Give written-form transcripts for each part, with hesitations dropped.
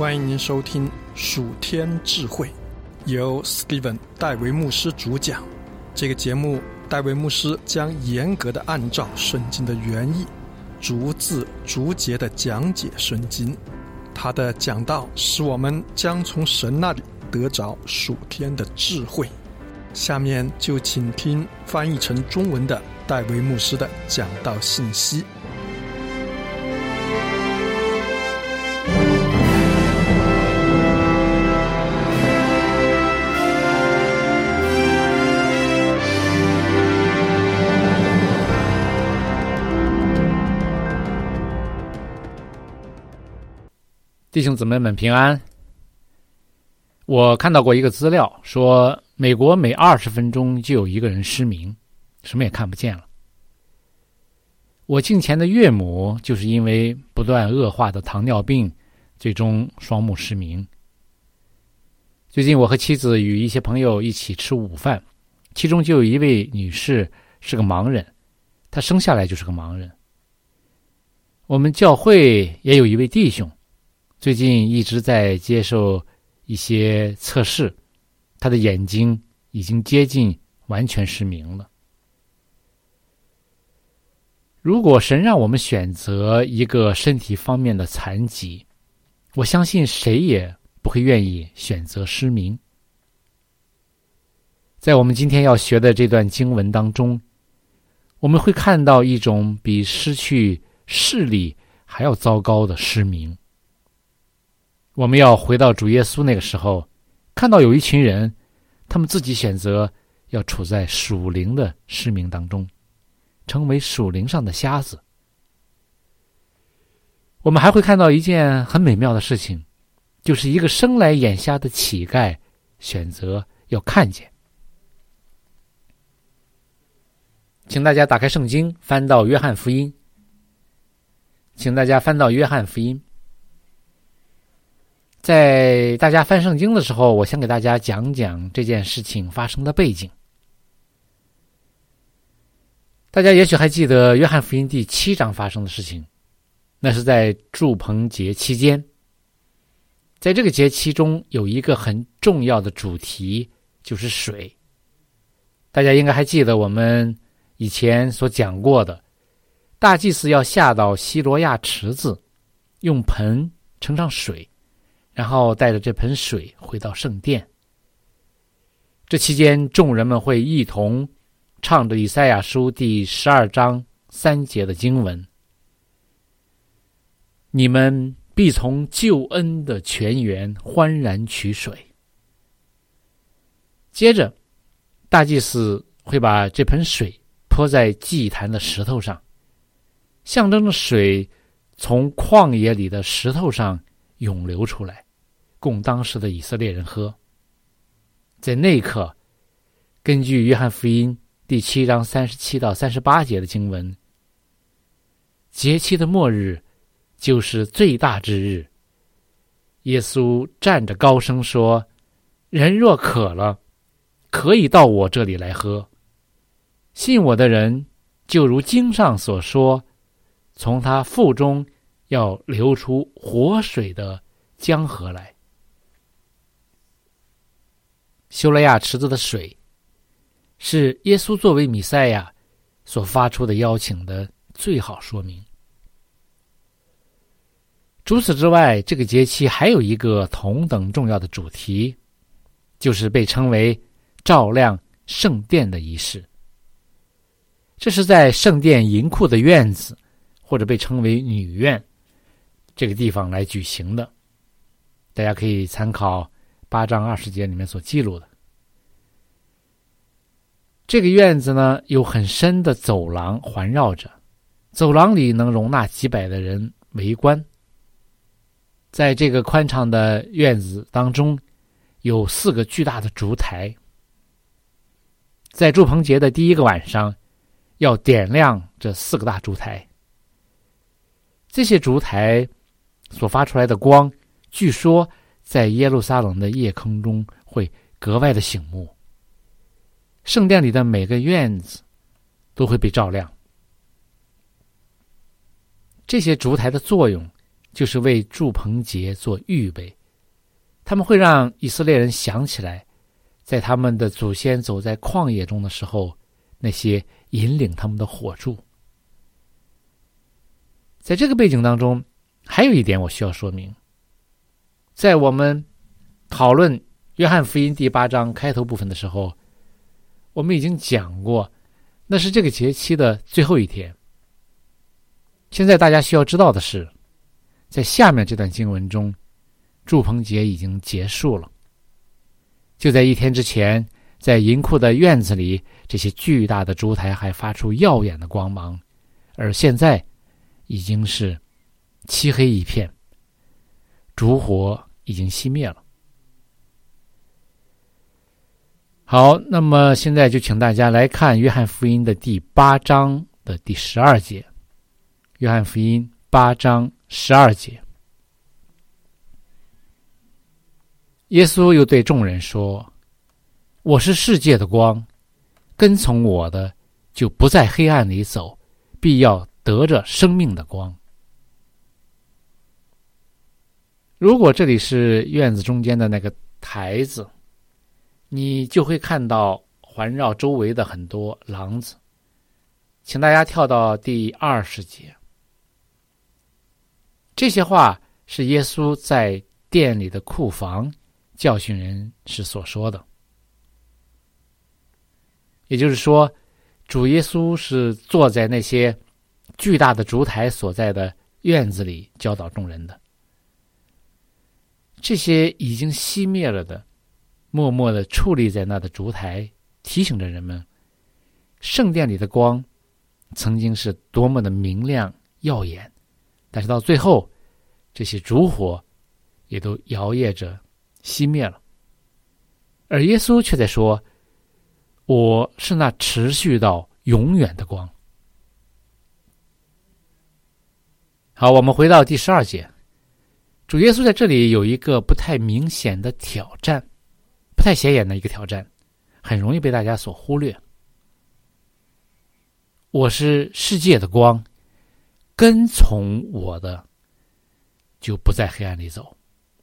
欢迎您收听属天智慧，由 Steven 戴维牧师主讲。这个节目，戴维牧师将严格的按照圣经的原意，逐字逐节的讲解圣经。他的讲道使我们将从神那里得着属天的智慧。下面就请听翻译成中文的戴维牧师的讲道信息。 弟兄姊妹们平安。我看到过一个资料，说美国每20分钟就有一个人失明，什么也看不见了。我敬虔的岳母就是因为不断恶化的糖尿病，最终双目失明。最近我和妻子与一些朋友一起吃午饭，其中就有一位女士是个盲人，她生下来就是个盲人。我们教会也有一位弟兄，最近一直在接受一些测试，他的眼睛已经接近完全失明了。如果神让我们选择一个身体方面的残疾，我相信谁也不会愿意选择失明。在我们今天要学的这段经文当中，我们会看到一种比失去视力还要糟糕的失明。我们要回到主耶稣那个时候，看到有一群人，他们自己选择要处在属灵的失明当中，成为属灵上的瞎子。我们还会看到一件很美妙的事情，就是一个生来眼瞎的乞丐选择要看见。请大家打开圣经，翻到约翰福音。请大家翻到约翰福音。在大家翻圣经的时候，我先给大家讲讲这件事情发生的背景。大家也许还记得约翰福音第7章发生的事情，那是在住棚节期间。在这个节期中有一个很重要的主题，就是水。大家应该还记得我们以前所讲过的，大祭司要下到西罗亚池子，用盆盛上水，然后带着这盆水回到圣殿。这期间众人们会一同唱着以赛亚书第12章3节的经文，你们必从救恩的泉源欢然取水。接着大祭司会把这盆水泼在祭坛的石头上，象征着水从旷野里的石头上涌流出来，供当时的以色列人喝。在那一刻，根据约翰福音第7章37到38节的经文，节期的末日就是最大之日。耶稣站着高声说，人若渴了，可以到我这里来喝。信我的人，就如经上所说，从他腹中要流出活水的江河来。西罗亚池子的水是耶稣作为弥赛亚所发出的邀请的最好说明。除此之外，这个节期还有一个同等重要的主题，就是被称为照亮圣殿的仪式。这是在圣殿银库的院子，或者被称为女院，这个地方来举行的。大家可以参考8章20节里面所记录的。这个院子呢，有很深的走廊环绕着，走廊里能容纳几百的人围观。在这个宽敞的院子当中，有4个巨大的烛台。在住棚节的第一个晚上，要点亮这4个大烛台。这些烛台所发出来的光，据说在耶路撒冷的夜空中会格外的醒目。圣殿里的每个院子都会被照亮。这些烛台的作用就是为住棚节做预备。他们会让以色列人想起来，在他们的祖先走在旷野中的时候，那些引领他们的火柱。在这个背景当中，还有一点我需要说明，在我们讨论约翰福音第8章开头部分的时候，我们已经讲过，那是这个节期的最后一天。现在大家需要知道的是，在下面这段经文中，住棚节已经结束了。就在1天之前，在银库的院子里，这些巨大的烛台还发出耀眼的光芒，而现在已经是漆黑一片，烛火已经熄灭了。好，那么现在就请大家来看约翰福音的第8章的第12节。约翰福音8章12节，耶稣又对众人说：我是世界的光，跟从我的就不在黑暗里走，必要得着生命的光。如果这里是院子中间的那个台子，你就会看到环绕周围的很多廊子。请大家跳到第20节。这些话是耶稣在店里的库房教训人时所说的。也就是说，主耶稣是坐在那些巨大的烛台所在的院子里教导众人的。这些已经熄灭了的，默默地矗立在那的烛台，提醒着人们，圣殿里的光曾经是多么的明亮耀眼，但是到最后，这些烛火也都摇曳着熄灭了。而耶稣却在说，我是那持续到永远的光。好，我们回到第12节。主耶稣在这里有一个不太明显的挑战，不太显眼的一个挑战，很容易被大家所忽略。我是世界的光，跟从我的就不在黑暗里走。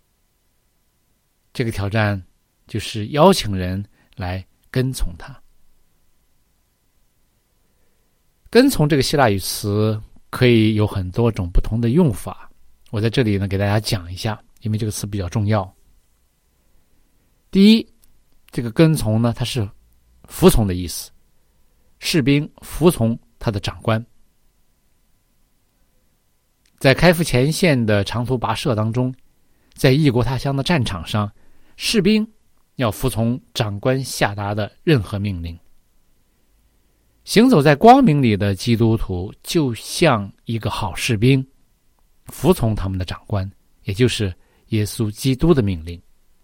这个挑战就是邀请人来跟从他。跟从这个希腊语词可以有很多种不同的用法，我在这里呢给大家讲一下，因为这个词比较重要。第一，这个跟从呢，它是服从的意思，士兵服从他的长官。在开赴前线的长途跋涉当中，在异国他乡的战场上，士兵要服从长官下达的任何命令。行走在光明里的基督徒就像一个好士兵，服从他们的长官，也就是耶稣基督的命令。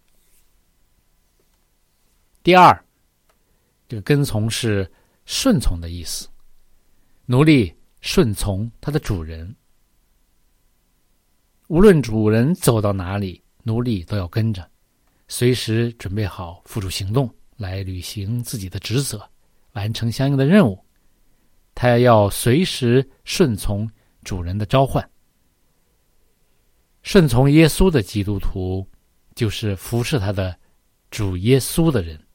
第二，这个跟从是顺从的意思，奴隶顺从他的主人，无论主人走到哪里，奴隶都要跟着，随时准备好付诸行动，来履行自己的职责，完成相应的任务。他要随时顺从主人的召唤。顺从耶稣的基督徒就是服侍他的主耶稣的人。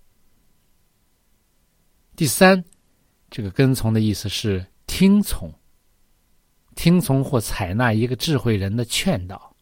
第三，这个跟从的意思是听从，听从或采纳一个智慧人的劝导。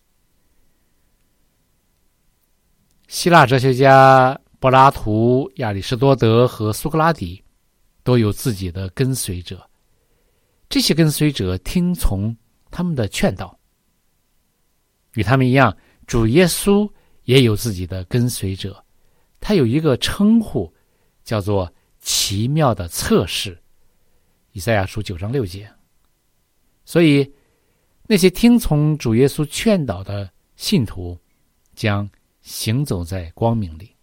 希腊哲学家柏拉图、亚里士多德和苏格拉底都有自己的跟随者，这些跟随者听从他们的劝导。与他们一样，主耶稣也有自己的跟随者，他有一个称呼叫做奇妙的测试，以赛亚书9章6节。所以那些听从主耶稣劝导的信徒将行走在光明里。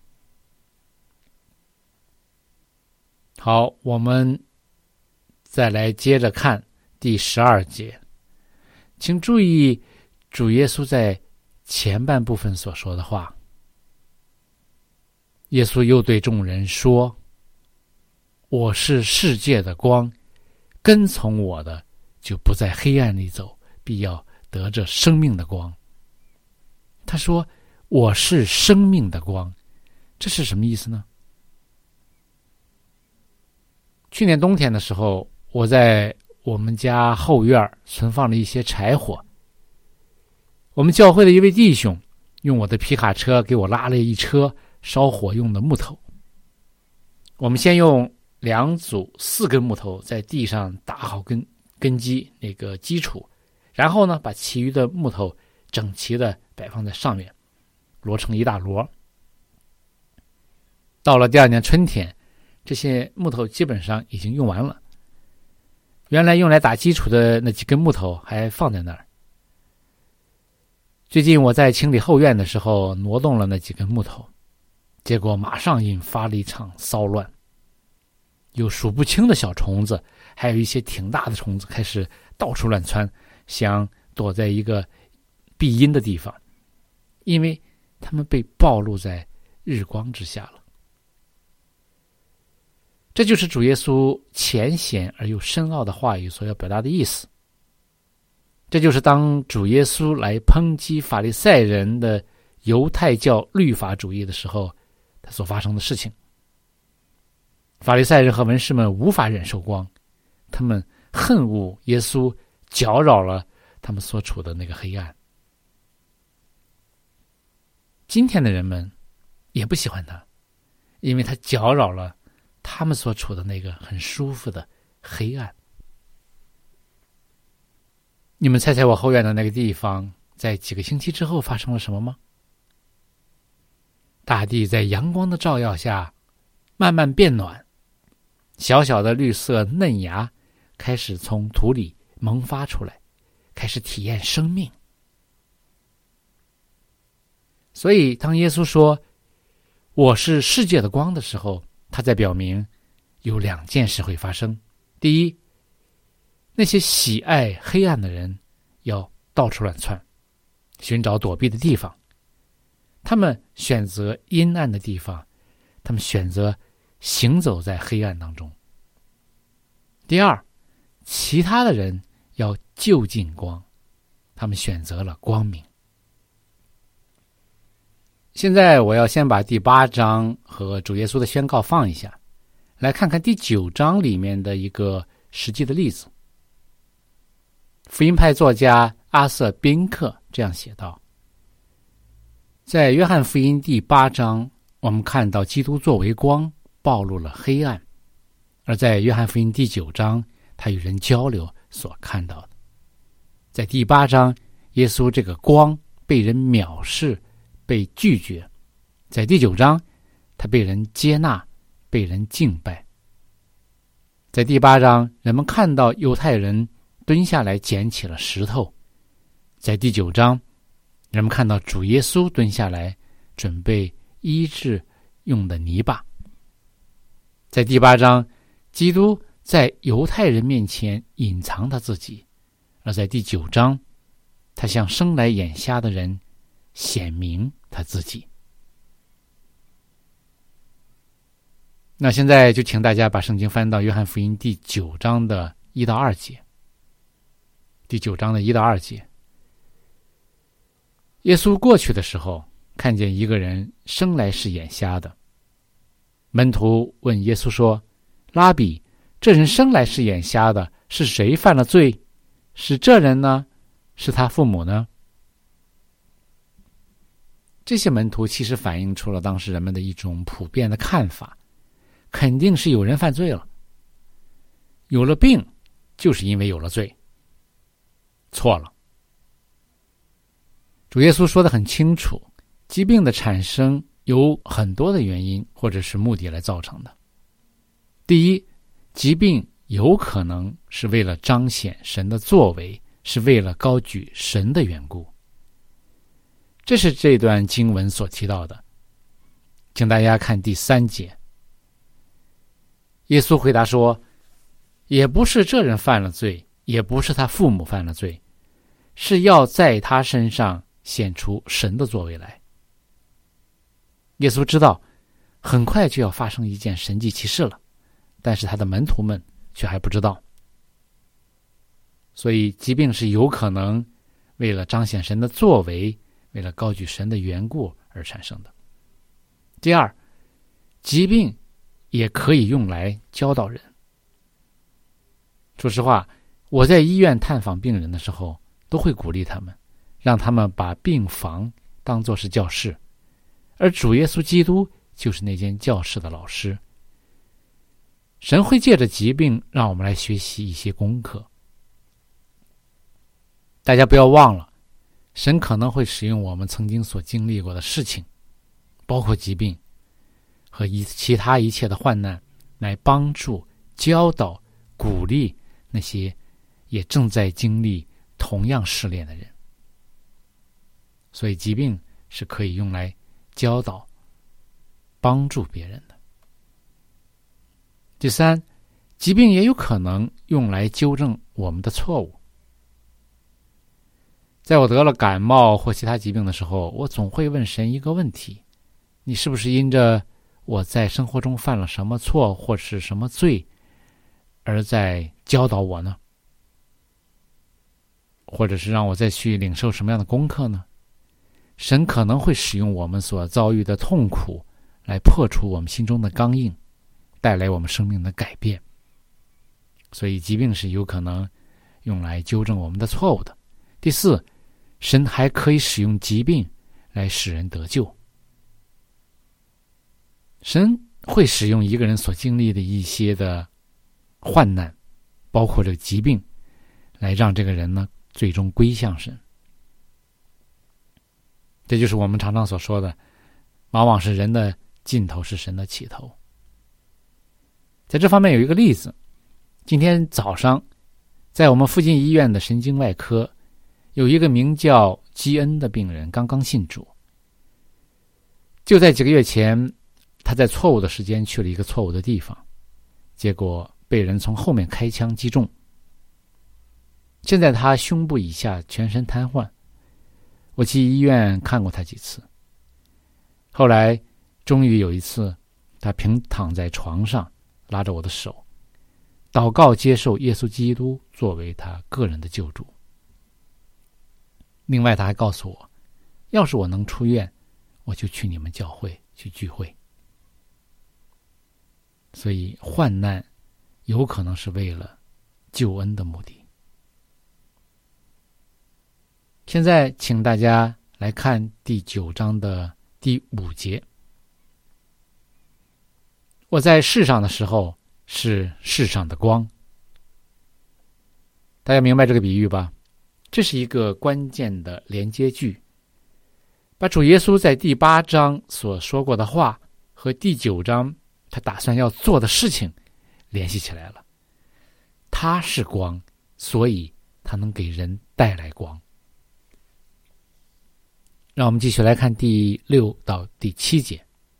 好，我们再来接着看第12节。请注意主耶稣在前半部分所说的话。耶稣又对众人说，我是世界的光，跟从我的就不在黑暗里走，必要得着生命的光。他说我是生命的光，这是什么意思呢？去年冬天的时候，我在我们家后院存放了一些柴火，我们教会的一位弟兄用我的皮卡车给我拉了一车烧火用的木头。我们先用2组4根木头在地上打好根基那个基础，然后呢把其余的木头整齐的摆放在上面，摞成一大摞。到了第2年春天，这些木头基本上已经用完了，原来用来打基础的那几根木头还放在那儿。最近我在清理后院的时候挪动了那几根木头，结果马上引发了一场骚乱，有数不清的小虫子，还有一些挺大的虫子开始到处乱窜，想躲在一个避阴的地方，因为它们被暴露在日光之下了。这就是主耶稣浅显而又深奥的话语所要表达的意思。这就是当主耶稣来抨击法利赛人的犹太教律法主义的时候，他所发生的事情。法利赛人和文士们无法忍受光，他们恨恶耶稣搅扰了他们所处的那个黑暗。今天的人们也不喜欢他，因为他搅扰了他们所处的那个很舒服的黑暗。你们猜猜我后院的那个地方在几个星期之后发生了什么吗？大地在阳光的照耀下慢慢变暖，小小的绿色嫩芽开始从土里萌发出来，开始体验生命。所以当耶稣说我是世界的光的时候，他在表明有2件事会发生。第一，那些喜爱黑暗的人要到处乱窜，寻找躲避的地方，他们选择阴暗的地方，他们选择行走在黑暗当中。第二，其他的人要就近光，他们选择了光明。现在我要先把第8章和主耶稣的宣告放一下，来看看第9章里面的一个实际的例子。福音派作家阿瑟·宾克这样写道，在约翰福音第8章，我们看到基督作为光暴露了黑暗，而在约翰福音第9章，他与人交流所看到的。在第8章，耶稣这个光被人藐视，被拒绝；在第9章，他被人接纳，被人敬拜。在第8章，人们看到犹太人蹲下来捡起了石头；在第9章，人们看到主耶稣蹲下来准备医治用的泥巴。在第8章，基督在犹太人面前隐藏他自己，而在第9章，他向生来眼瞎的人显明他自己。那现在就请大家把圣经翻到约翰福音第9章的1到2节。第9章的1到2节，耶稣过去的时候，看见一个人生来是眼瞎的。门徒问耶稣说：拉比，这人生来是眼瞎的，是谁犯了罪？是这人呢？是他父母呢？这些门徒其实反映出了当时人们的一种普遍的看法，肯定是有人犯罪了。有了病，就是因为有了罪。错了。主耶稣说得很清楚，疾病的产生有很多的原因或者是目的来造成的。第一，疾病有可能是为了彰显神的作为，是为了高举神的缘故。这是这段经文所提到的。请大家看第3节。耶稣回答说：也不是这人犯了罪，也不是他父母犯了罪，是要在他身上显出神的作为来。耶稣知道很快就要发生一件神迹奇事了，但是他的门徒们却还不知道。所以疾病是有可能为了彰显神的作为，为了高举神的缘故而产生的。第二，疾病也可以用来教导人。说实话，我在医院探访病人的时候，都会鼓励他们，让他们把病房当作是教室，而主耶稣基督就是那间教室的老师。神会借着疾病让我们来学习一些功课。大家不要忘了，神可能会使用我们曾经所经历过的事情，包括疾病和其他一切的患难，来帮助、教导、鼓励那些也正在经历同样试炼的人。所以疾病是可以用来教导、帮助别人的。第三，疾病也有可能用来纠正我们的错误。在我得了感冒或其他疾病的时候，我总会问神一个问题：你是不是因着我在生活中犯了什么错或是什么罪，而在教导我呢？或者是让我再去领受什么样的功课呢？神可能会使用我们所遭遇的痛苦来破除我们心中的刚硬，带来我们生命的改变。所以疾病是有可能用来纠正我们的错误的。第四，神还可以使用疾病来使人得救。神会使用一个人所经历的一些的患难，包括这个疾病，来让这个人呢最终归向神。这就是我们常常所说的，往往是人的尽头是神的起头。在这方面有一个例子，今天早上在我们附近医院的神经外科，有一个名叫基恩的病人刚刚信主。就在几个月前，他在错误的时间去了一个错误的地方，结果被人从后面开枪击中。现在他胸部以下全身瘫痪，我去医院看过他几次。后来终于有一次，他平躺在床上，拉着我的手，祷告接受耶稣基督作为他个人的救主。另外他还告诉我，要是我能出院，我就去你们教会去聚会。所以患难有可能是为了救恩的目的。现在请大家来看第9章的第5节。我在世上的时候是世上的光。大家明白这个比喻吧？这是一个关键的连接句，把主耶稣在第8章所说过的话和第9章他打算要做的事情联系起来了。他是光，所以他能给人带来光。让我们继续来看第6到第7节。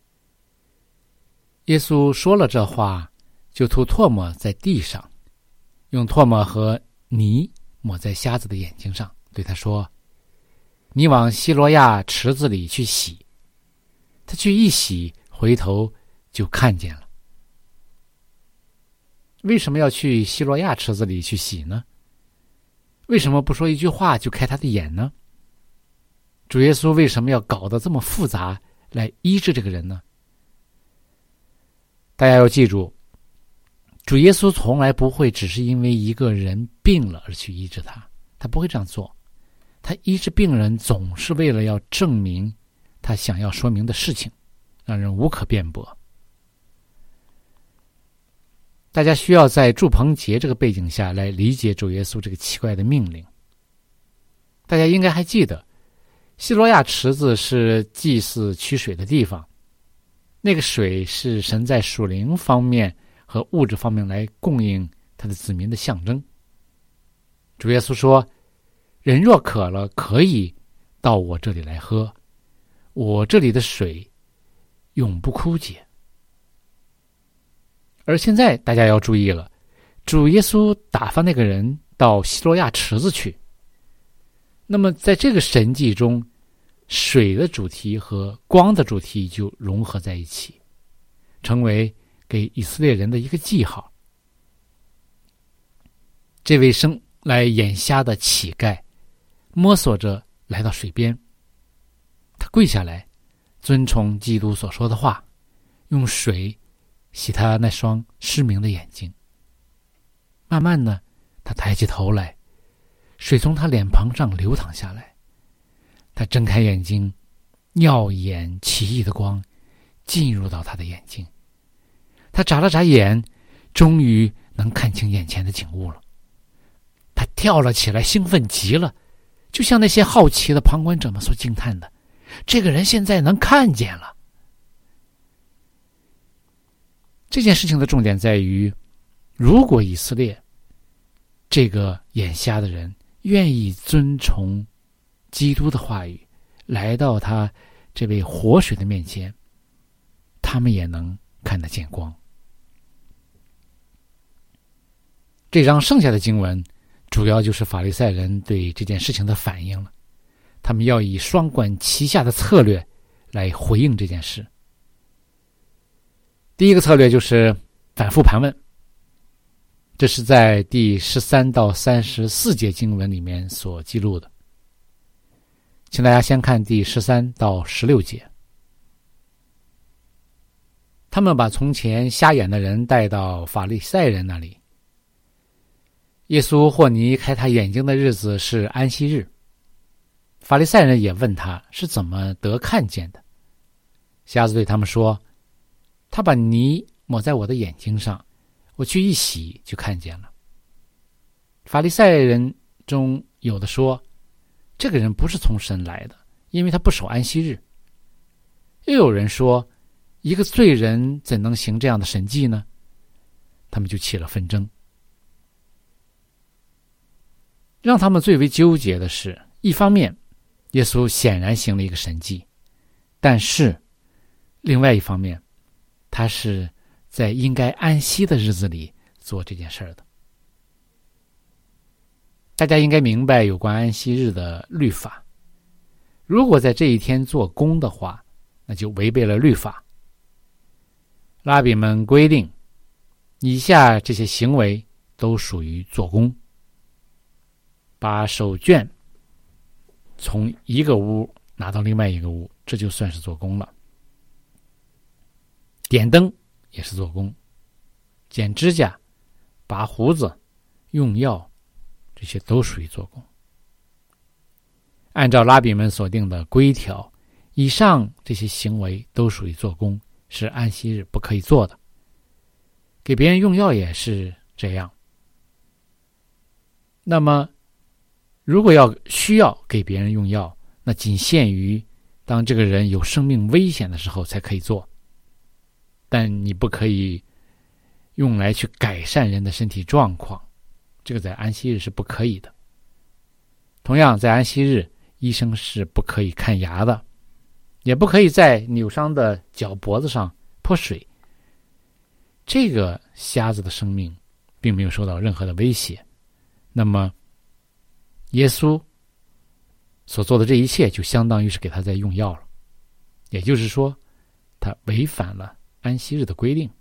耶稣说了这话，就吐唾沫在地上，用唾沫和泥抹在瞎子的眼睛上，对他说：你往西罗亚池子里去洗。他去一洗，回头就看见了。为什么要去西罗亚池子里去洗呢？为什么不说一句话就开他的眼呢？主耶稣为什么要搞得这么复杂来医治这个人呢？大家要记住，主耶稣从来不会只是因为一个人病了而去医治他，他不会这样做。他医治病人总是为了要证明他想要说明的事情，让人无可辩驳。大家需要在祝棚节这个背景下来理解主耶稣这个奇怪的命令。大家应该还记得，西罗亚池子是祭祀取水的地方，那个水是神在属灵方面和物质方面来供应他的子民的象征。主耶稣说，人若渴了，可以到我这里来喝，我这里的水永不枯竭。而现在大家要注意了，主耶稣打发那个人到西罗亚池子去。那么在这个神迹中，水的主题和光的主题就融合在一起，成为给以色列人的一个记号。这位生来眼瞎的乞丐摸索着来到水边，他跪下来，遵从基督所说的话，用水洗他那双失明的眼睛。慢慢的，他抬起头来，水从他脸庞上流淌下来，他睁开眼睛，耀眼奇异的光进入到他的眼睛，他眨了眨眼，终于能看清眼前的景物了。他跳了起来，兴奋极了，就像那些好奇的旁观者们所惊叹的，这个人现在能看见了。这件事情的重点在于，如果以色列这个眼瞎的人愿意遵从基督的话语，来到他这位活水的面前，他们也能看得见光。这章剩下的经文主要就是法利赛人对这件事情的反应了，他们要以双管齐下的策略来回应这件事。第一个策略就是反复盘问，这是在第13到34节经文里面所记录的。请大家先看第13到16节。他们把从前瞎眼的人带到法利赛人那里。耶稣或尼开他眼睛的日子是安息日，法利赛人也问他是怎么得看见的。瞎子对他们说，他把泥抹在我的眼睛上，我去一洗就看见了。法利赛人中有的说，这个人不是从神来的，因为他不守安息日。又有人说，一个罪人怎能行这样的神迹呢？他们就起了纷争。让他们最为纠结的是，一方面耶稣显然行了一个神迹，但是另外一方面，他是在应该安息的日子里做这件事的。大家应该明白有关安息日的律法，如果在这一天做工的话，那就违背了律法。拉比们规定，以下这些行为都属于做工：把手绢从一个屋拿到另外一个屋，这就算是做工了；点灯也是做工；剪指甲、拔胡子、用药，这些都属于做工。按照拉比们所定的规条，以上这些行为都属于做工，是安息日不可以做的。给别人用药也是这样。那么如果需要给别人用药，那仅限于当这个人有生命危险的时候才可以做，但你不可以用来去改善人的身体状况，这个在安息日是不可以的。同样，在安息日，医生是不可以看牙的，也不可以在扭伤的脚脖子上泼水。这个瞎子的生命并没有受到任何的威胁，那么耶稣所做的这一切就相当于是给他在用药了，也就是说，他违反了安息日的规定。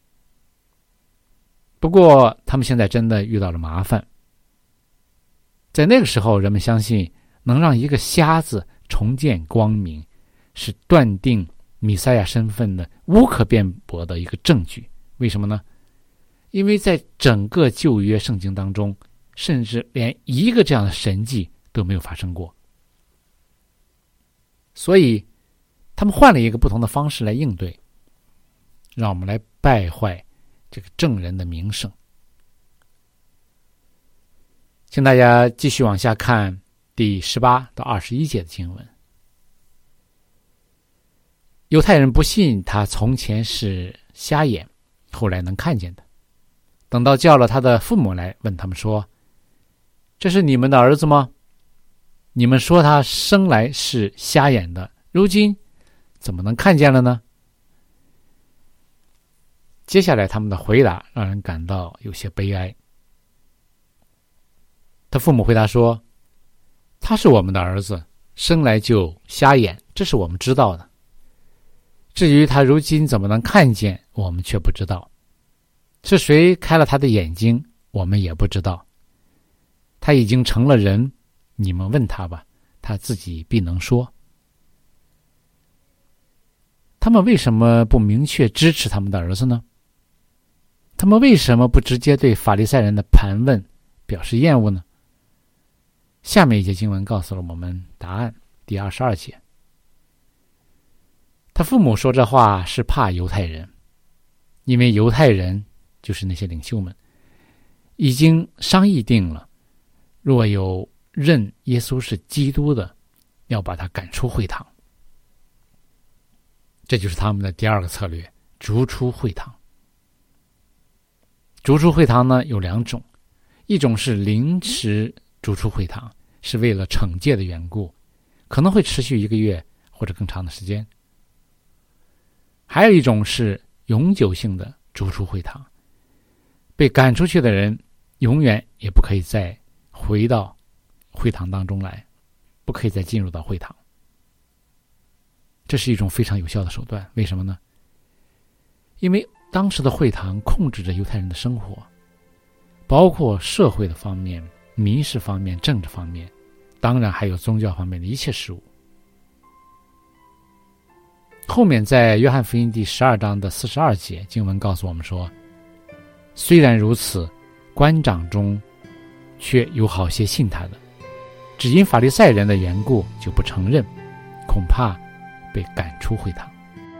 不过他们现在真的遇到了麻烦。在那个时候，人们相信能让一个瞎子重见光明，是断定弥赛亚身份的无可辩驳的一个证据。为什么呢？因为在整个旧约圣经当中，甚至连一个这样的神迹都没有发生过。所以他们换了一个不同的方式来应对，让我们来败坏这个证人的名声。请大家继续往下看第18到21节的经文。犹太人不信他从前是瞎眼，后来能看见的。等到叫了他的父母来，问他们说，这是你们的儿子吗？你们说他生来是瞎眼的，如今怎么能看见了呢？接下来他们的回答让人感到有些悲哀。他父母回答说，他是我们的儿子，生来就瞎眼，这是我们知道的。至于他如今怎么能看见，我们却不知道。是谁开了他的眼睛，我们也不知道。他已经成了人， 你们问他吧，他自己必能说。他们为什么不明确支持他们的儿子呢？他们为什么不直接对法利赛人的盘问表示厌恶呢？下面一节经文告诉了我们答案，第22节。他父母说这话是怕犹太人，因为犹太人就是那些领袖们已经商议定了，若有认耶稣是基督的，要把他赶出会堂。这就是他们的第二个策略，逐出会堂。逐出会堂呢有两种，一种是临时逐出会堂，是为了惩戒的缘故，可能会持续1个月或者更长的时间。还有一种是永久性的逐出会堂，被赶出去的人永远也不可以再回到会堂当中来，不可以再进入到会堂。这是一种非常有效的手段，为什么呢？因为当时的会堂控制着犹太人的生活，包括社会的方面、民事方面、政治方面，当然还有宗教方面的一切事务。后面在约翰福音第12章的42节，经文告诉我们说，虽然如此，官长中却有好些信他的，只因法利赛人的缘故就不承认，恐怕被赶出会堂。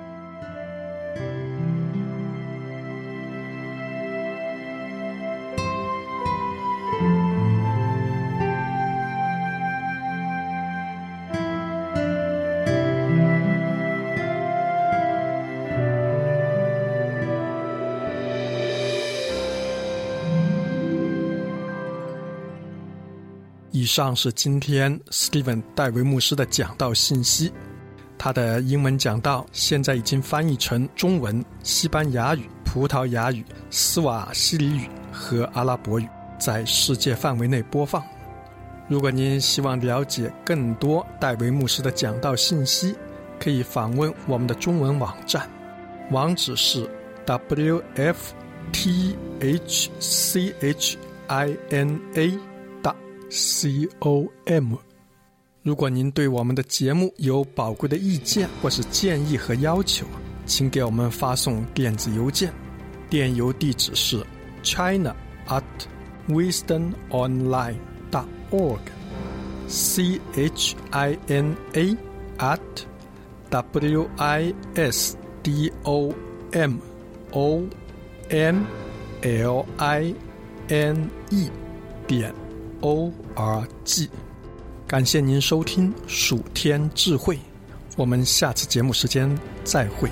以上是今天 Steven 戴维牧师的讲道信息。他的英文讲道现在已经翻译成中文、西班牙语、葡萄牙语、斯瓦希里语和阿拉伯语，在世界范围内播放。如果您希望了解更多戴维牧师的讲道信息，可以访问我们的中文网站，网址是 wfthchina.com。如果您对我们的节目有宝贵的意见或是建议和要求，请给我们发送电子邮件，电邮地址是 china@wisdomonline.org china@wisdomonline.org。感谢您收听属天智慧，我们下次节目时间再会。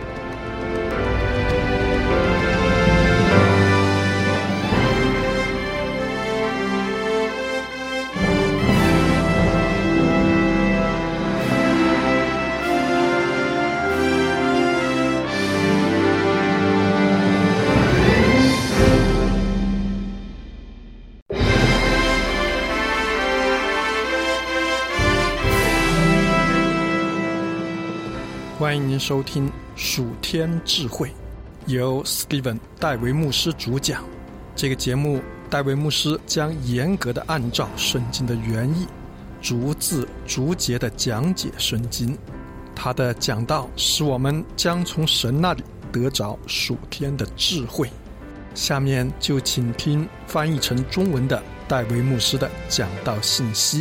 欢迎您收听属天智慧，由 Steven 戴维牧师主讲。这个节目戴维牧师将严格的按照圣经的原意，逐字逐节的讲解圣经。他的讲道使我们将从神那里得着属天的智慧。下面就请听翻译成中文的戴维牧师的讲道信息。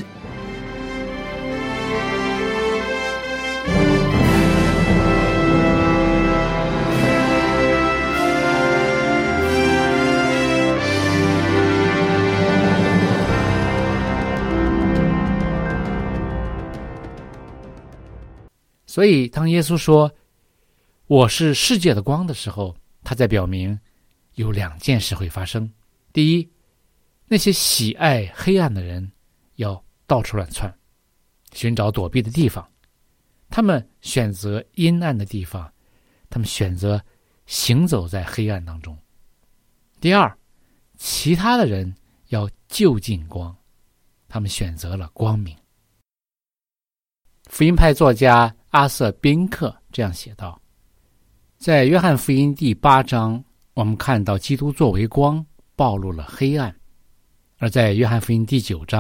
所以当耶稣说我是世界的光的时候，他在表明有2件事会发生。第一，那些喜爱黑暗的人要到处乱窜，寻找躲避的地方，他们选择阴暗的地方，他们选择行走在黑暗当中。第二，其他的人要就近光，他们选择了光明。福音派作家阿瑟·宾克这样写道，在约翰福音第8章，我们看到基督作为光暴露了黑暗，而在约翰福音第9章，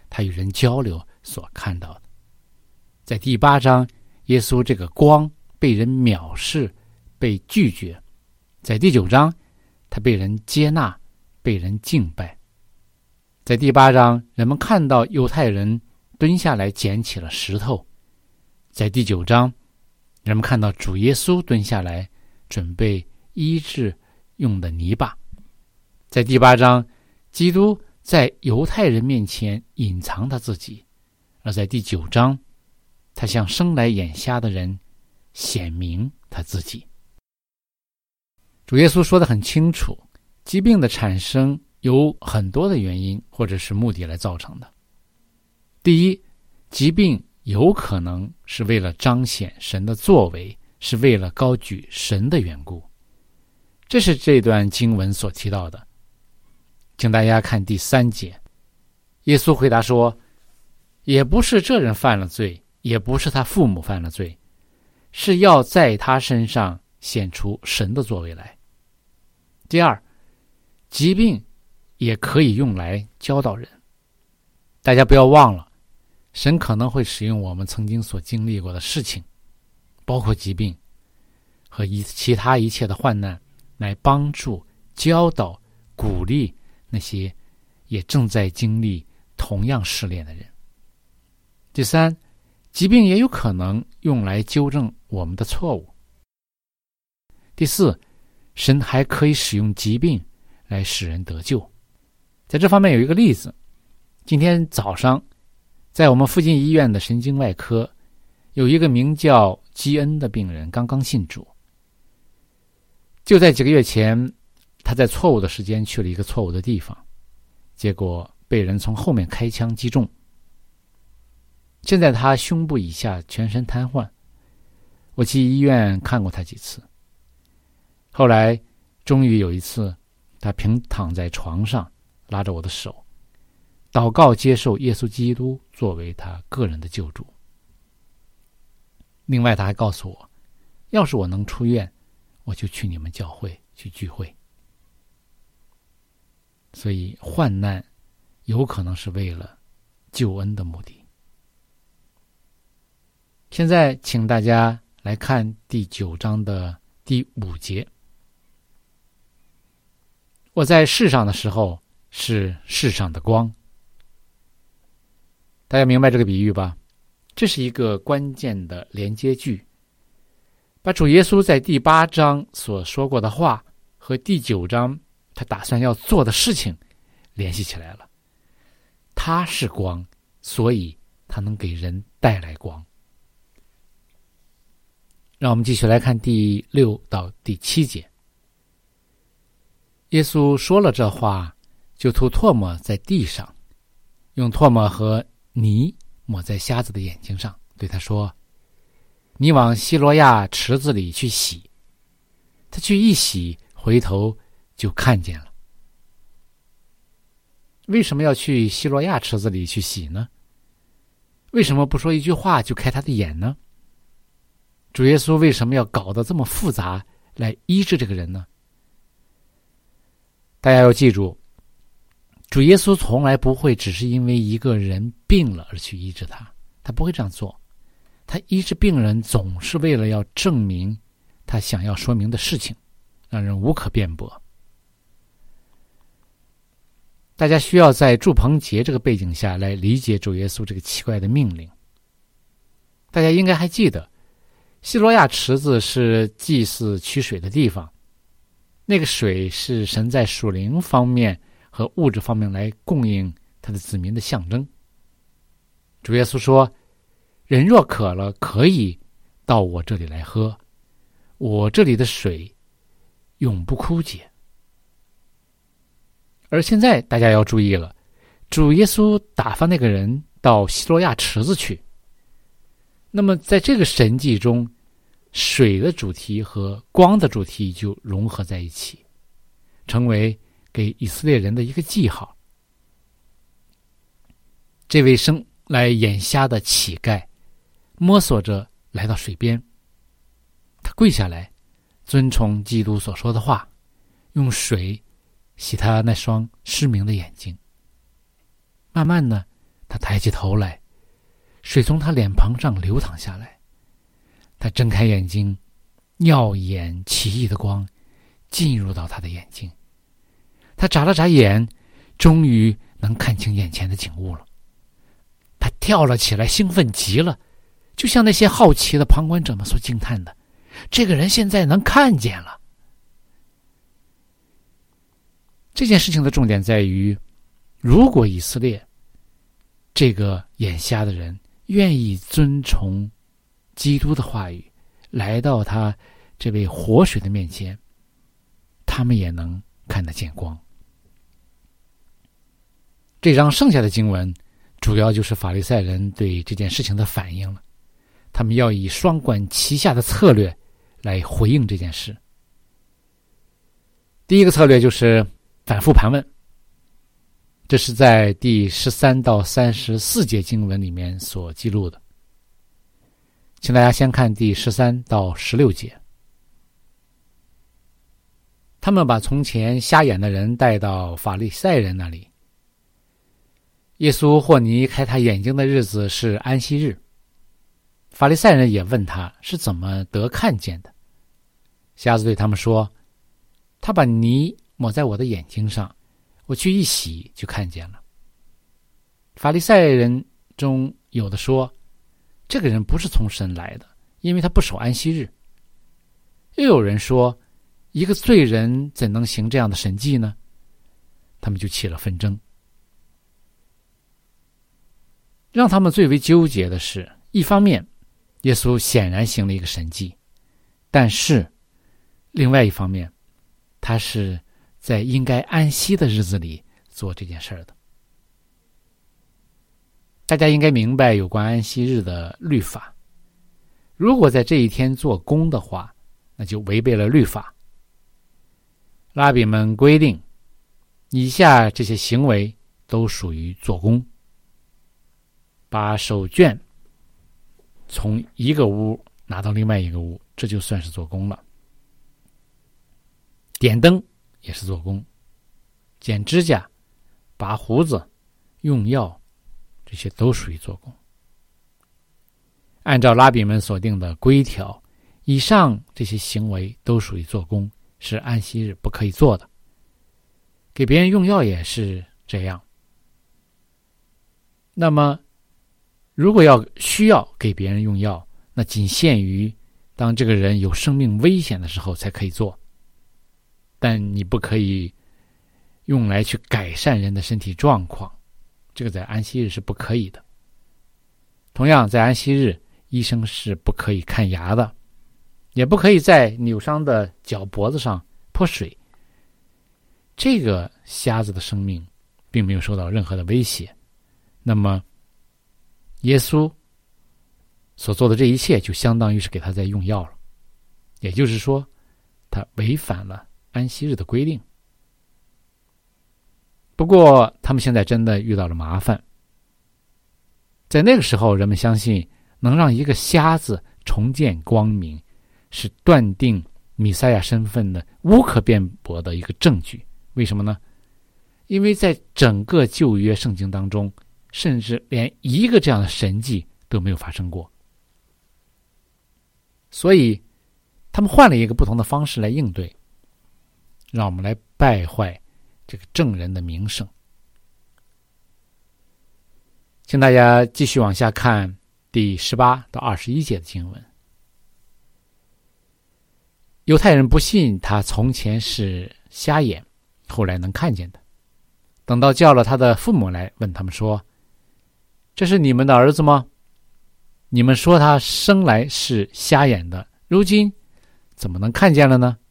他与人交流所看到的。在第8章，耶稣这个光被人藐视，被拒绝；在第9章，他被人接纳，被人敬拜。在第8章，人们看到犹太人蹲下来捡起了石头；在第9章，人们看到主耶稣蹲下来准备医治用的泥巴。在第8章，基督在犹太人面前隐藏他自己；而在第9章，他向生来眼瞎的人显明他自己。主耶稣说得很清楚，疾病的产生有很多的原因或者是目的来造成的。第一，疾病有可能是为了彰显神的作为，是为了高举神的缘故。这是这段经文所提到的。请大家看第3节，耶稣回答说，也不是这人犯了罪，也不是他父母犯了罪，是要在他身上显出神的作为来。第二，疾病也可以用来教导人。大家不要忘了，神可能会使用我们曾经所经历过的事情，包括疾病和其他一切的患难，来帮助、教导、鼓励那些也正在经历同样试炼的人。第三，疾病也有可能用来纠正我们的错误。第四，神还可以使用疾病来使人得救。在这方面有一个例子，今天早上在我们附近医院的神经外科，有一个名叫基恩的病人刚刚信主。就在几个月前，他在错误的时间去了一个错误的地方，结果被人从后面开枪击中。现在他胸部以下全身瘫痪，我去医院看过他几次。后来终于有一次，他平躺在床上，拉着我的手，祷告接受耶稣基督作为他个人的救主。另外他还告诉我，要是我能出院，我就去你们教会去聚会。所以患难有可能是为了救恩的目的。现在请大家来看第9章的第5节。我在世上的时候是世上的光。大家明白这个比喻吧？这是一个关键的连接句，把主耶稣在第8章所说过的话和第9章他打算要做的事情联系起来了。他是光，所以他能给人带来光。让我们继续来看第6到第7节。耶稣说了这话，就吐唾沫在地上，用唾沫和泥抹在瞎子的眼睛上，对他说，你往西罗亚池子里去洗。他去一洗，回头就看见了。为什么要去西罗亚池子里去洗呢？为什么不说一句话就开他的眼呢？主耶稣为什么要搞得这么复杂来医治这个人呢？大家要记住，主耶稣从来不会只是因为一个人病了而去医治他，他不会这样做。他医治病人总是为了要证明他想要说明的事情，让人无可辩驳。大家需要在祝棚节这个背景下来理解主耶稣这个奇怪的命令。大家应该还记得，西罗亚池子是祭祀取水的地方，那个水是神在属灵方面和物质方面来供应他的子民的象征。主耶稣说，人若渴了，可以到我这里来喝，我这里的水永不枯竭。而现在大家要注意了，主耶稣打发那个人到西罗亚池子去。那么在这个神迹中，水的主题和光的主题就融合在一起，成为给以色列人的一个记号。这位生来眼瞎的乞丐摸索着来到水边，他跪下来，遵从基督所说的话，用水洗他那双失明的眼睛。慢慢的， 他抬起头来，水从他脸庞上流淌下来。他睁开眼睛，耀眼奇异的光进入到他的眼睛。他眨了眨眼，终于能看清眼前的景物了。他跳了起来，兴奋极了，就像那些好奇的旁观者们所惊叹的，这个人现在能看见了。这件事情的重点在于，如果以色列这个眼瞎的人愿意遵从基督的话语，来到他这位活水的面前，他们也能看得见光。这章剩下的经文主要就是法利赛人对这件事情的反应了，他们要以双管齐下的策略来回应这件事。第一个策略就是反复盘问，这是在第13到34节经文里面所记录的。请大家先看第13到16节。他们把从前瞎眼的人带到法利赛人那里。耶稣或尼开他眼睛的日子是安息日。法利赛人也问他是怎么得看见的。瞎子对他们说，他把泥抹在我的眼睛上，我去一洗就看见了。法利赛人中有的说，这个人不是从神来的，因为他不守安息日。又有人说，一个罪人怎能行这样的神迹呢？他们就起了纷争。让他们最为纠结的是，一方面耶稣显然行了一个神迹，但是另外一方面，他是在应该安息的日子里做这件事的。大家应该明白有关安息日的律法，如果在这一天做工的话，那就违背了律法。拉比们规定，以下这些行为都属于做工：把手绢从一个屋拿到另外一个屋，这就算是做工了；点灯也是做工；剪指甲、拔胡子、用药，这些都属于做工。按照拉比们所定的规条，以上这些行为都属于做工，是安息日不可以做的。给别人用药也是这样。那么如果需要给别人用药，那仅限于当这个人有生命危险的时候才可以做，但你不可以用来去改善人的身体状况，这个在安息日是不可以的。同样，在安息日，医生是不可以看牙的，也不可以在扭伤的脚脖子上泼水。这个瞎子的生命并没有受到任何的威胁，那么耶稣所做的这一切就相当于是给他在用药了，也就是说，他违反了安息日的规定。不过他们现在真的遇到了麻烦。在那个时候，人们相信能让一个瞎子重见光明，是断定弥赛亚身份的无可辩驳的一个证据。为什么呢？因为在整个旧约圣经当中，甚至连一个这样的神迹都没有发生过。所以他们换了一个不同的方式来应对，让我们来败坏这个证人的名声。请大家继续往下看第18到21节的经文。犹太人不信他从前是瞎眼，后来能看见的。等到叫了他的父母来，问他们说，这是你们的儿子吗？你们说他生来是瞎眼的，如今怎么能看见了呢？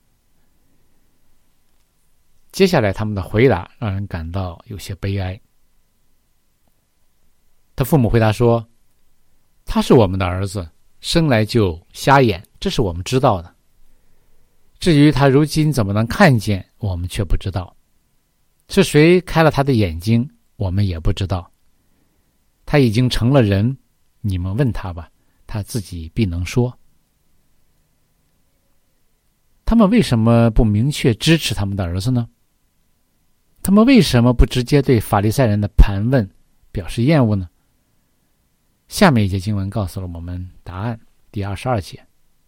接下来他们的回答让人感到有些悲哀。他父母回答说，他是我们的儿子，生来就瞎眼，这是我们知道的。至于他如今怎么能看见，我们却不知道。是谁开了他的眼睛，我们也不知道。他已经成了人，你们问他吧，他自己必能说。他们为什么不明确支持他们的儿子呢？他们为什么不直接对法利赛人的盘问表示厌恶呢？下面一节经文告诉了我们答案，第22节。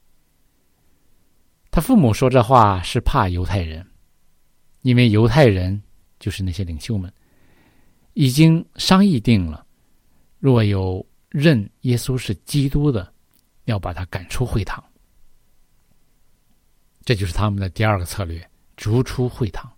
他父母说这话是怕犹太人，因为犹太人就是那些领袖们已经商议定了，若有认耶稣是基督的，要把他赶出会堂。这就是他们的第二个策略，逐出会堂。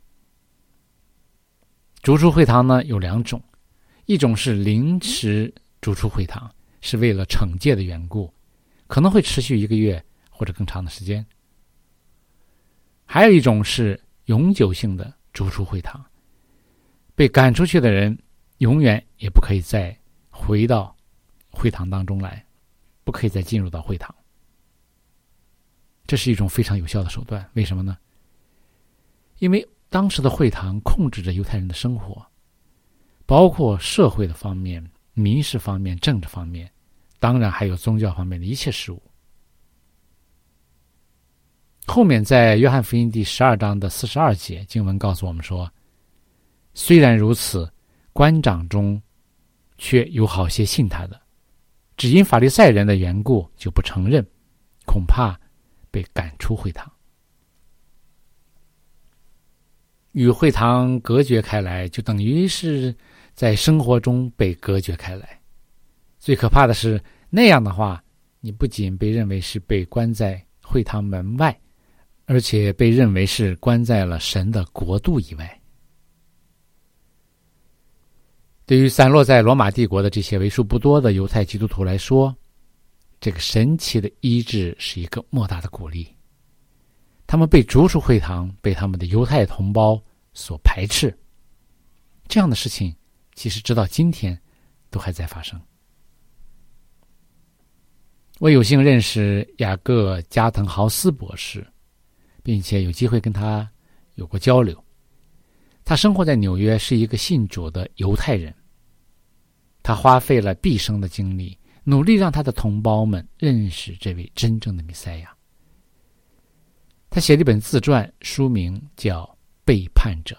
逐出会堂呢有两种，一种是临时逐出会堂，是为了惩戒的缘故，可能会持续1个月或者更长的时间。还有一种是永久性的逐出会堂，被赶出去的人永远也不可以再回到会堂当中来，不可以再进入到会堂。这是一种非常有效的手段，为什么呢？因为当时的会堂控制着犹太人的生活，包括社会的方面、民事方面、政治方面，当然还有宗教方面的一切事务。后面在约翰福音第12章的42节，经文告诉我们说，虽然如此，官长中却有好些信他的，只因法利赛人的缘故就不承认，恐怕被赶出会堂。与会堂隔绝开来，就等于是在生活中被隔绝开来。最可怕的是，那样的话，你不仅被认为是被关在会堂门外，而且被认为是关在了神的国度以外。对于散落在罗马帝国的这些为数不多的犹太基督徒来说，这个神奇的医治是一个莫大的鼓励。他们被逐出会堂，被他们的犹太同胞所排斥。这样的事情其实直到今天都还在发生。我有幸认识雅各·加滕豪斯博士，并且有机会跟他有过交流。他生活在纽约，是一个信主的犹太人。他花费了毕生的精力，努力让他的同胞们认识这位真正的弥赛亚。他写了一本自传，书名叫《背叛者》。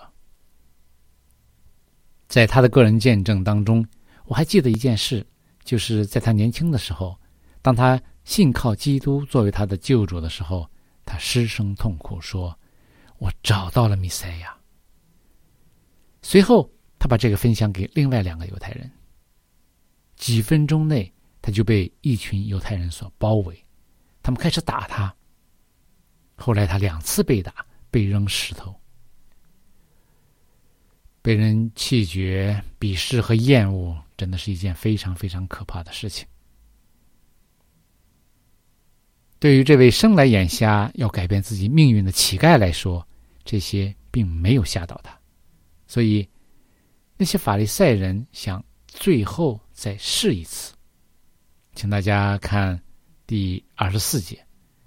在他的个人见证当中，我还记得一件事，就是在他年轻的时候，当他信靠基督作为他的救主的时候，他失声痛哭说，我找到了弥赛亚。随后他把这个分享给另外2个犹太人，几分钟内他就被一群犹太人所包围，他们开始打他。后来他2次被打，被扔石头，被人弃绝、鄙视和厌恶，真的是一件非常非常可怕的事情。对于这位生来眼瞎要改变自己命运的乞丐来说，这些并没有吓到他。所以那些法利赛人想最后再试一次。请大家看第24节。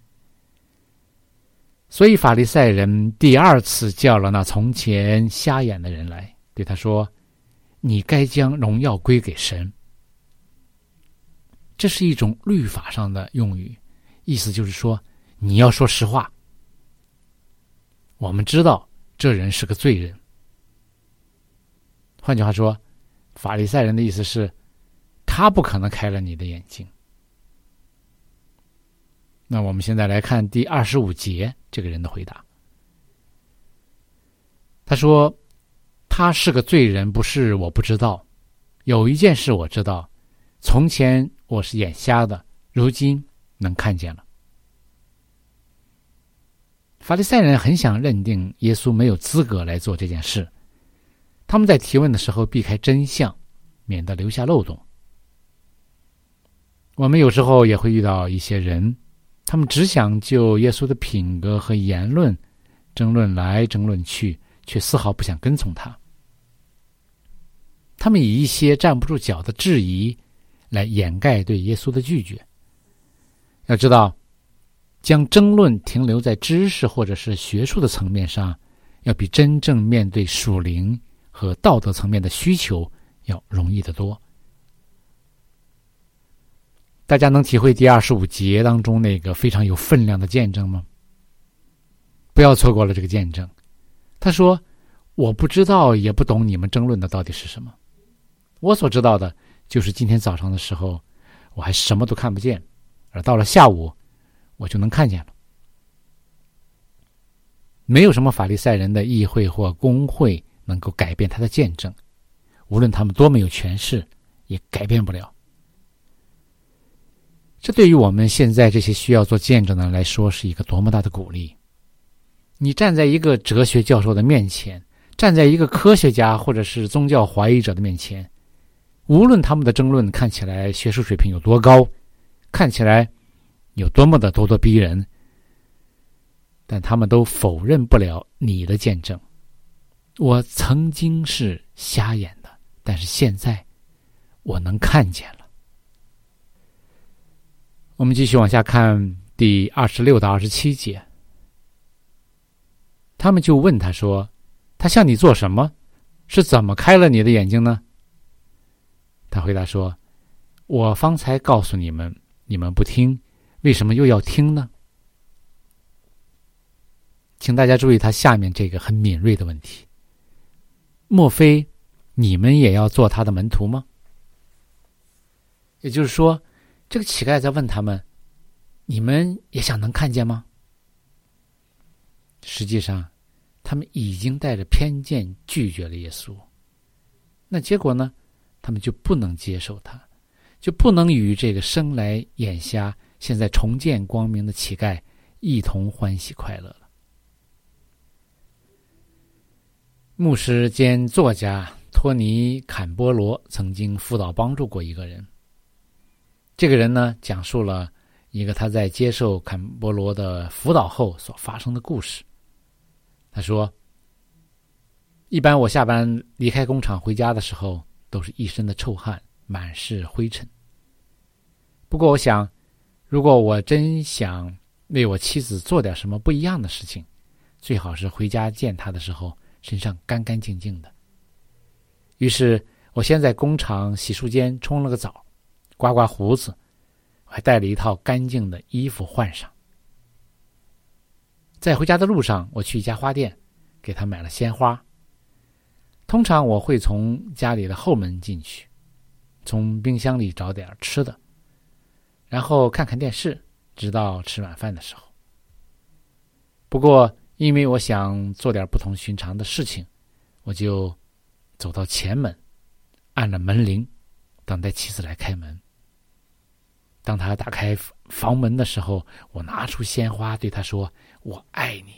所以法利赛人第2次叫了那从前瞎眼的人来，对他说，你该将荣耀归给神。这是一种律法上的用语，意思就是说，你要说实话。我们知道这人是个罪人。换句话说，法利赛人的意思是，他不可能开了你的眼睛。那我们现在来看第25节这个人的回答。他说，他是个罪人，不是我不知道。有一件事我知道，从前我是眼瞎的，如今能看见了。法利赛人很想认定耶稣没有资格来做这件事，他们在提问的时候避开真相，免得留下漏洞。我们有时候也会遇到一些人，他们只想就耶稣的品格和言论争论来争论去，却丝毫不想跟从他。他们以一些站不住脚的质疑来掩盖对耶稣的拒绝。要知道，将争论停留在知识或者是学术的层面上，要比真正面对属灵和道德层面的需求要容易得多。大家能体会第25节当中那个非常有分量的见证吗？不要错过了这个见证。他说，我不知道也不懂你们争论的到底是什么。 我所知道的就是今天早上的时候，我还什么都看不见，而到了下午，我就能看见了。没有什么法利赛人的议会或公会能够改变他的见证，无论他们多么有权势，也改变不了。这对于我们现在这些需要做见证的人来说，是一个多么大的鼓励。你站在一个哲学教授的面前，站在一个科学家或者是宗教怀疑者的面前，无论他们的争论看起来学术水平有多高，看起来有多么的咄咄逼人，但他们都否认不了你的见证。我曾经是瞎眼的，但是现在我能看见了。我们继续往下看第26到27节。他们就问他说，他向你做什么？是怎么开了你的眼睛呢？他回答说，我方才告诉你们，你们不听，为什么又要听呢？请大家注意他下面这个很敏锐的问题，莫非你们也要做他的门徒吗？也就是说，这个乞丐在问他们，你们也想能看见吗？实际上他们已经带着偏见拒绝了耶稣，那结果呢，他们就不能接受他，就不能与这个生来眼瞎现在重见光明的乞丐一同欢喜快乐了。牧师兼作家托尼·坎波罗曾经辅导帮助过一个人，这个人呢，讲述了一个他在接受坎波罗的辅导后所发生的故事。他说，一般我下班离开工厂回家的时候，都是一身的臭汗，满是灰尘。不过我想，如果我真想为我妻子做点什么不一样的事情，最好是回家见她的时候身上干干净净的。于是我先在工厂洗漱间冲了个澡，刮刮胡子，我还带了一套干净的衣服换上。在回家的路上，我去一家花店，给他买了鲜花。通常我会从家里的后门进去，从冰箱里找点吃的，然后看看电视，直到吃晚饭的时候。不过因为我想做点不同寻常的事情，我就走到前门，按了门铃，等待妻子来开门。当他打开房门的时候，我拿出鲜花对他说，我爱你。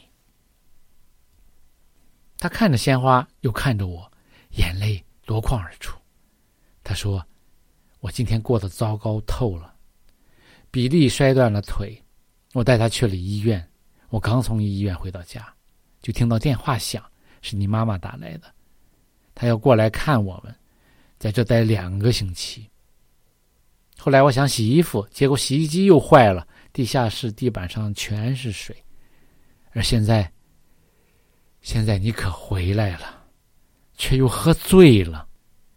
他看着鲜花，又看着我，眼泪夺眶而出。他说，我今天过得糟糕透了，比利摔断了腿，我带他去了医院。我刚从医院回到家，就听到电话响，是你妈妈打来的，她要过来看我们，在这待2个星期。后来我想洗衣服，结果洗衣机又坏了，地下室地板上全是水。而现在你可回来了，却又喝醉了。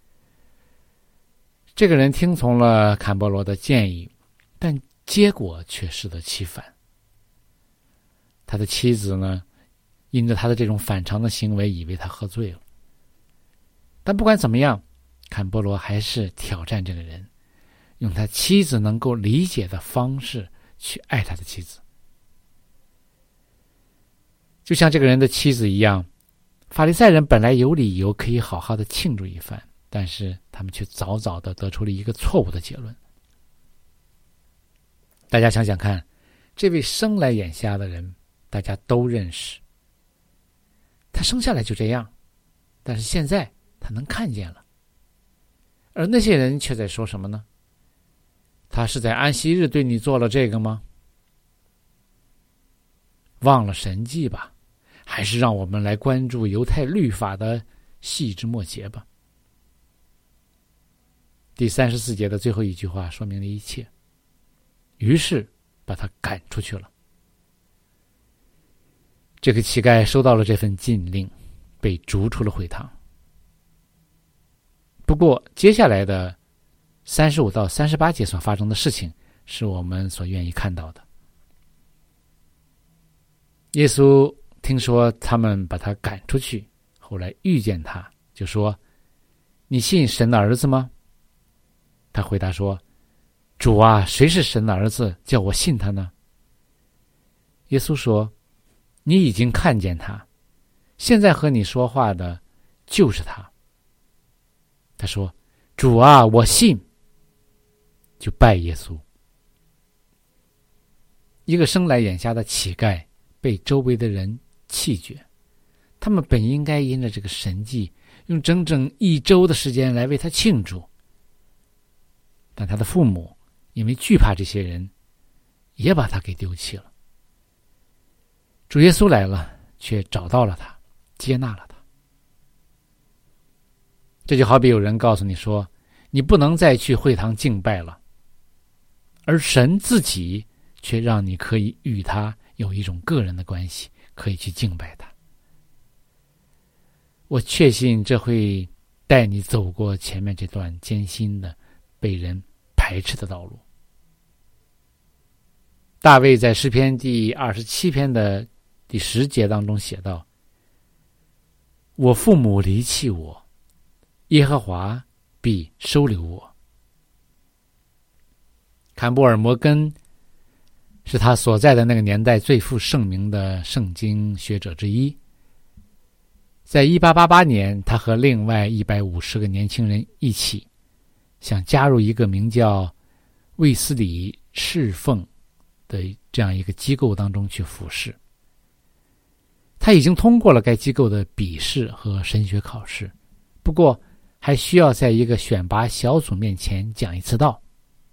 这个人听从了坎波罗的建议，但结果却适得其反。他的妻子呢，因着他的这种反常的行为，以为他喝醉了。但不管怎么样，坎波罗还是挑战这个人，用他妻子能够理解的方式去爱他的妻子。就像这个人的妻子一样，法利赛人本来有理由可以好好的庆祝一番，但是他们却早早的得出了一个错误的结论。大家想想看，这位生来眼瞎的人大家都认识，他生下来就这样，但是现在他能看见了。而那些人却在说什么呢？他是在安息日对你做了这个吗？忘了神迹吧，还是让我们来关注犹太律法的细枝末节吧。第34节的最后一句话说明了一切，于是把他赶出去了。这个乞丐收到了这份禁令，被逐出了会堂。不过接下来的35到38节所发生的事情是我们所愿意看到的。耶稣听说他们把他赶出去，后来遇见他，就说， 你信神的儿子吗？他回答说，主啊，谁是神的儿子，叫我信他呢？耶稣说，你已经看见他，现在和你说话的就是他。他说，主啊，我信，就拜耶稣。一个生来眼瞎的乞丐被周围的人弃绝，他们本应该因着这个神迹用整整1周的时间来为他庆祝，但他的父母因为惧怕这些人，也把他给丢弃了。主耶稣来了，却找到了他，接纳了他。这就好比有人告诉你说，你不能再去会堂敬拜了，而神自己却让你可以与他有一种个人的关系，可以去敬拜他。我确信这会带你走过前面这段艰辛的被人排斥的道路。大卫在诗篇第27篇的第10节当中写道，我父母离弃我，耶和华必收留我。坎布尔摩根是他所在的那个年代最负盛名的圣经学者之一。在1888年，他和另外150个年轻人一起想加入一个名叫卫斯理侍奉的这样一个机构当中去服侍。他已经通过了该机构的笔试和神学考试，不过还需要在一个选拔小组面前讲一次道。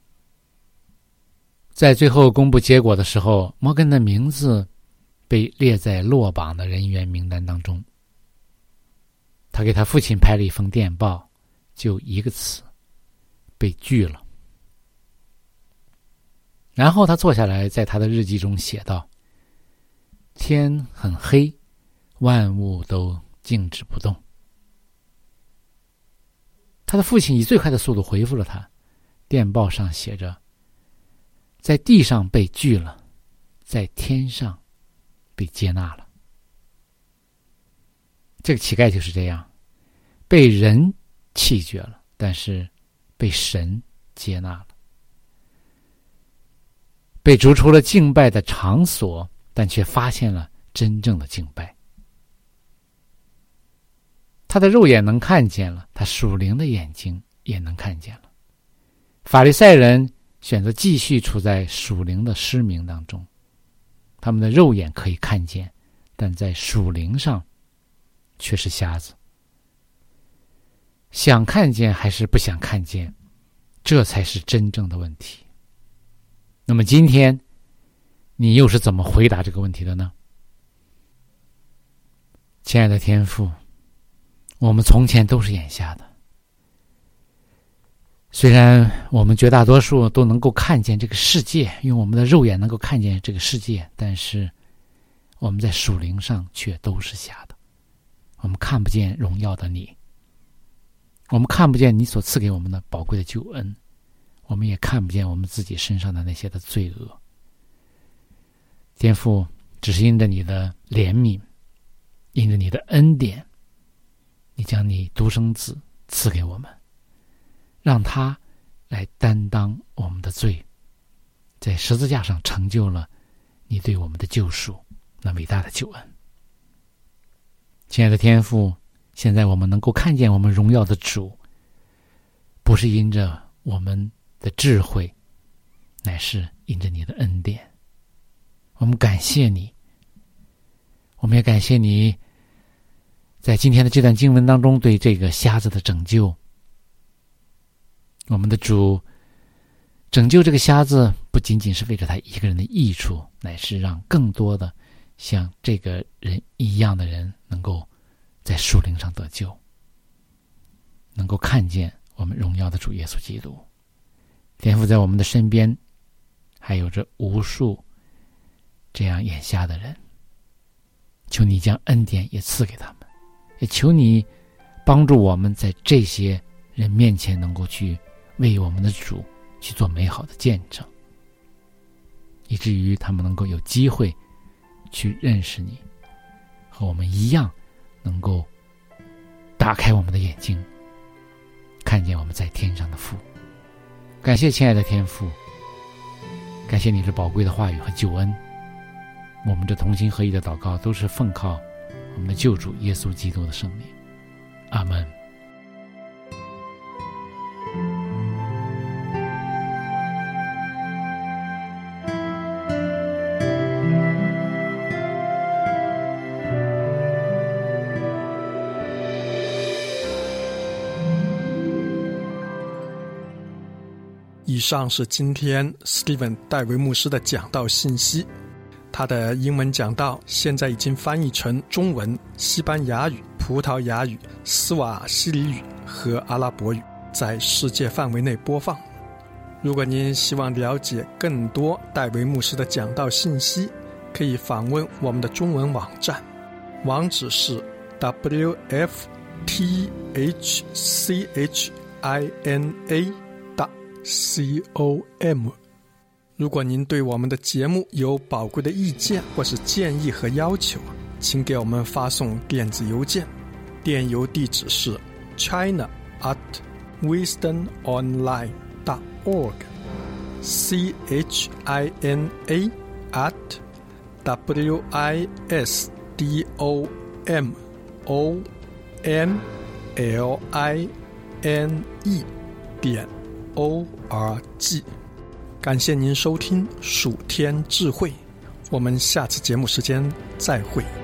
在最后公布结果的时候，摩根的名字被列在落榜的人员名单当中。他给他父亲拍了一封电报，就一个词，被拒了。然后他坐下来，在他的日记中写道，天很黑，万物都静止不动。他的父亲以最快的速度回复了他，电报上写着，在地上被拒了，在天上被接纳了。这个乞丐就是这样，被人弃绝了，但是被神接纳了。被逐出了敬拜的场所，但却发现了真正的敬拜。他的肉眼能看见了，他属灵的眼睛也能看见了。法利赛人选择继续处在属灵的失明当中，他们的肉眼可以看见，但在属灵上却是瞎子。想看见还是不想看见，这才是真正的问题。那么今天你又是怎么回答这个问题的呢？亲爱的天父，我们从前都是眼瞎的，虽然我们绝大多数都能够看见这个世界，用我们的肉眼能够看见这个世界，但是我们在属灵上却都是瞎的。我们看不见荣耀的你，我们看不见你所赐给我们的宝贵的救恩，我们也看不见我们自己身上的那些的罪恶。天父，只是因着你的怜悯，因着你的恩典，你将你独生子赐给我们，让他来担当我们的罪，在十字架上成就了你对我们的救赎，那伟大的救恩。亲爱的天父，现在我们能够看见我们荣耀的主，不是因着我们的智慧，乃是因着你的恩典。我们感谢你，我们也感谢你在今天的这段经文当中对这个瞎子的拯救。我们的主拯救这个瞎子，不仅仅是为着他一个人的益处，乃是让更多的像这个人一样的人能够在属灵上得救，能够看见我们荣耀的主耶稣基督。天父，在我们的身边还有着无数这样眼瞎的人，求你将恩典也赐给他们，也求你帮助我们在这些人面前能够去为我们的主去做美好的见证，以至于他们能够有机会去认识你，和我们一样能够打开我们的眼睛， 看见我们在天上的父。感谢亲爱的天父，感谢你这宝贵的话语和救恩。我们这同心合一的祷告都是奉靠我们的救主耶稣基督的圣名，阿们。 以上是今天 Steven 戴维牧师的讲道信息。他的英文讲道现在已经翻译成中文、西班牙语、葡萄牙语、斯瓦希里语和阿拉伯语，在世界范围内播放。如果您希望了解更多戴维牧师的讲道信息，可以访问我们的中文网站，网址是 wftchina.com。如果您对我们的节目有宝贵的意见或是建议和要求，请给我们发送电子邮件，电邮地址是 china@wisdomonline.org china@wisdomonline.org。感谢您收听蜀天智慧，我们下次节目时间再会。